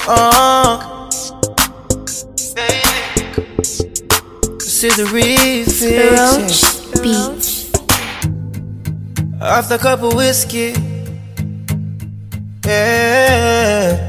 This is the refix. Roach Beach. After a cup of whiskey, yeah.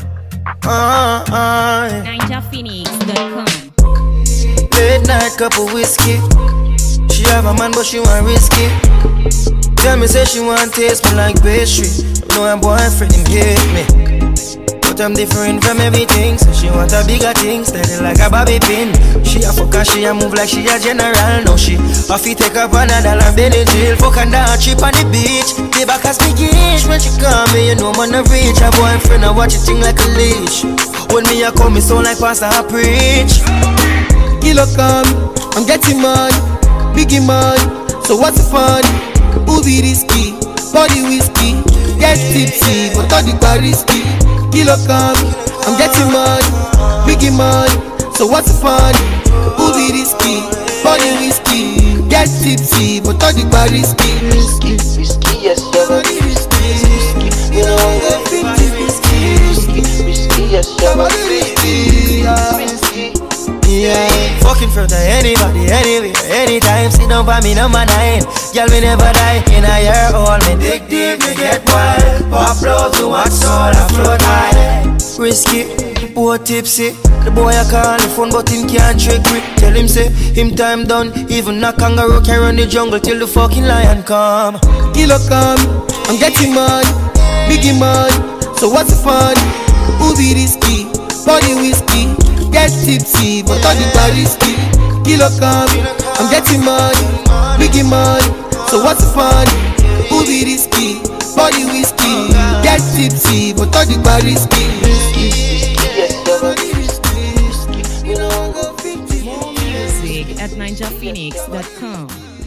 NinjaPhoenix.com. Late night cup of whiskey. She have a man but she want risky. Tell me say she want taste me like pastry. No her boyfriend him hate me, but I'm different from everything. So she want a bigger thing, steady like a bobby pin. She a fuck and she a move like she a general. Now she a fi take up another and been in jail. Fuck and down trip on the beach. They back as me gauge when she call me. You know man a reach. Her boyfriend a watch it thing like a leash. When me a come, me sound like pastor a preach. Kilo come, I'm getting money, biggie money. So what's the fun? Who be risky? Body whiskey, get tipsy, but all the bar risky. Kilo come, I'm getting money, biggie money. So what's the fun? Who be risky? Body whiskey, get tipsy, but all the bar risky. Risky, risky, yes, your body risky. Risky, you know I'm going 50 risky. Risky, risky, yes, your body risky. Risky, yeah. Fucking front of anybody, anywhere, anytime. Sit down for me number 9. Girl, me never die. In a year old, me dig deep, me get wild. Pop low to watch soul, I float high. Risky, poor tipsy. The boy I call the phone, but him can't trick me. Tell him say, him time done. Even a kangaroo can run the jungle till the fucking lion come. Kilo come, I'm getting money, biggie money. So what's the fun? Who be risky? Body whiskey, get tipsy, but all the bar risky. Kilo come, I'm getting money, biggie money. So what's the fun? Who be risky? Body whiskey, get tipsy, but all the bar risky. risky, yes, your body risky. Risky, you know I'm going 50. Music at NinjaPhoenix.com.